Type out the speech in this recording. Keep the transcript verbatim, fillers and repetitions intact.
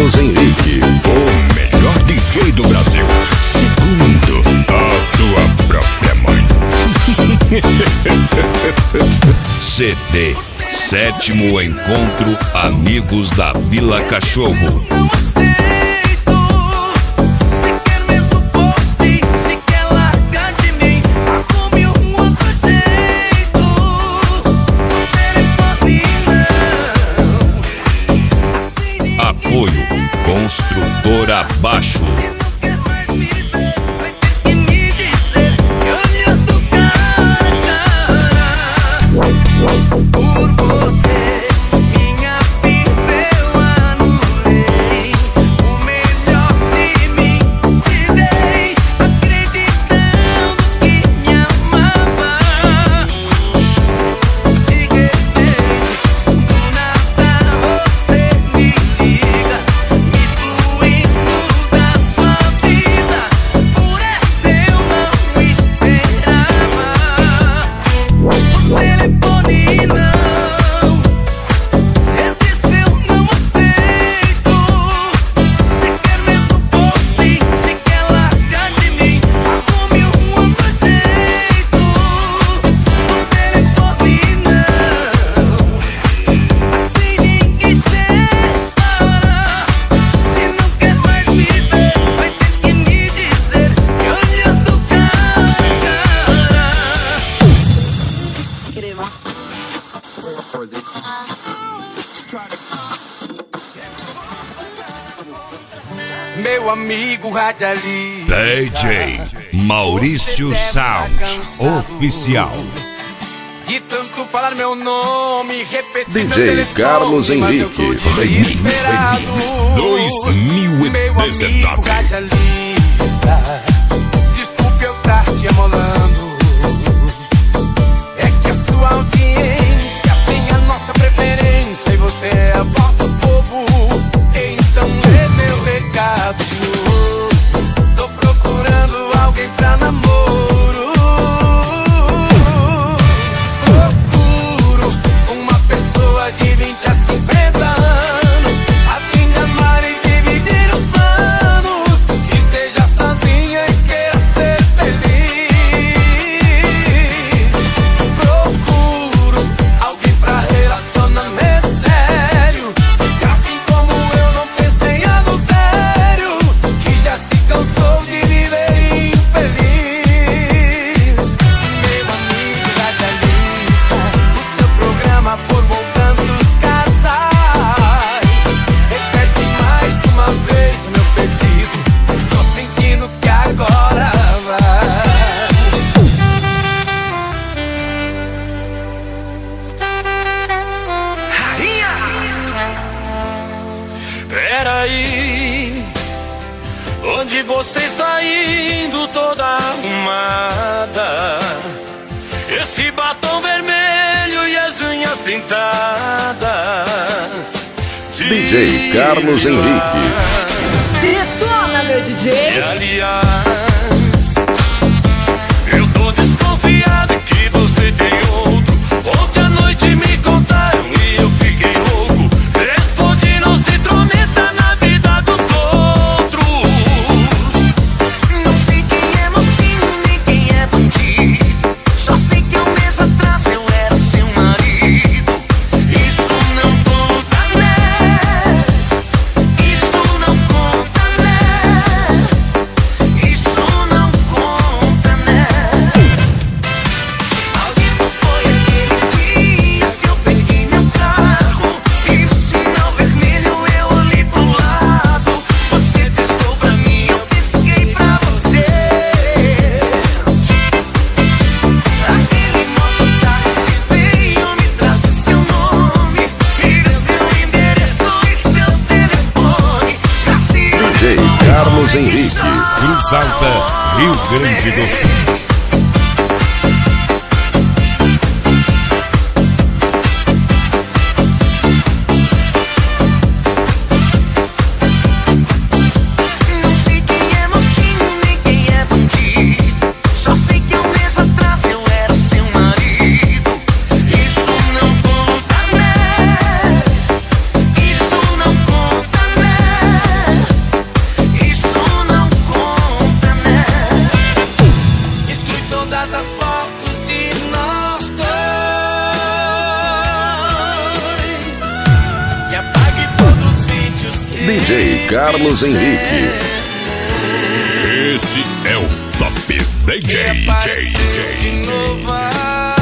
Carlos Henrique, o melhor D J do Brasil, segundo a sua própria mãe. C D Sétimo Encontro Amigos da Vila Cachorro. Apoio Construtor Abaixo. Meu amigo radialista D J Maurício Sound Oficial. De tanto falar meu nome, repetir D J Carlos Henrique, Remix, Remix dois mil e Meu amigo dezenove. radialista, desculpe eu estar te amolando. É que a sua audiência tem a nossa preferência e você é a voz do povo. Então lê meu recado. Tô procurando alguém pra namoro. Procuro uma pessoa de vinte a cinquenta anos, a fim de amar e dividir os planos, que esteja sozinha e queira ser feliz. Procuro alguém pra relacionamento sério, que assim como eu não pense em adultério, que já se cansou de viver infeliz. Meu amigo radialista, o seu programa formou tantos casais. Repete mais uma vez o meu pedido, tô sentindo que agora vai. Rainha! Peraí, onde você está indo toda arrumada? Esse batom vermelho e as unhas pintadas. D J Carlos Henrique. Detona, meu D J. E aliás, eu tô desconfiado que você tem outro. Ontem à noite me contaram e eu fiquei louco. Respondi, não se intrometa na vida dos outros. Não sei quem é mocinho, nem quem é bandido. Só sei que um mês atrás eu era seu marido. Isso não conta, né? Isso não conta, né? Isso não conta, né? Maldito foi aquele dia que eu peguei meu carro e no sinal vermelho eu olhei pro lado. Você piscou pra mim, eu pisquei pra você. Aquele mototáxi veio, me trouxe seu nome, me deu seu endereço e seu telefone. D J Carlos Henrique. Cruz Alta, Rio Grande do Sul. Não sei quem é mocinho, nem quem é bandido. Só sei que um mês atrás eu era seu marido. Isso não conta, né? Isso não conta, né? D J Carlos Henrique. Esse é o Top D J. E apareceu de novo.